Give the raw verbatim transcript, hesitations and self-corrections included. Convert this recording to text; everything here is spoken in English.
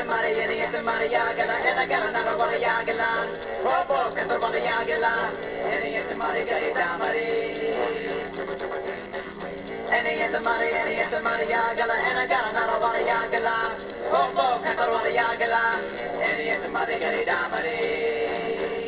mare, any at the Mariagala, and I got another one of Yagalan. Robo, get the one of Yagalan, any at the Mariagala, any at the Mari, any at the Mariagala, and I got another one of Yagalan. Robo, get the one of Yagalan, any at the Mariagala.